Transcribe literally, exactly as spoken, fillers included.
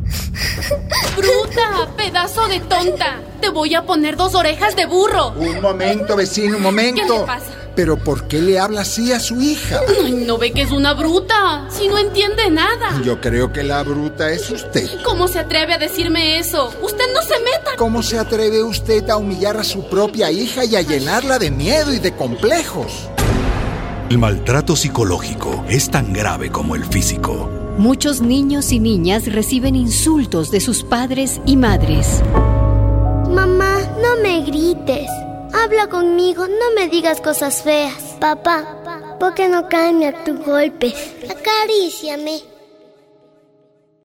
¡Bruta! ¡Pedazo de tonta! ¡Te voy a poner dos orejas de burro! Un momento, vecino, un momento. ¿Qué le pasa? ¿Pero por qué le habla así a su hija? Ay, ¿no ve que es una bruta? Si no entiende nada. Yo creo que la bruta es usted. ¿Cómo se atreve a decirme eso? ¡Usted no se meta! ¿Cómo se atreve usted a humillar a su propia hija y a llenarla de miedo y de complejos? El maltrato psicológico es tan grave como el físico. Muchos niños y niñas reciben insultos de sus padres y madres. Mamá, no me grites. Habla conmigo, no me digas cosas feas. Papá, ¿por qué no cambias tus golpes? Acaríciame.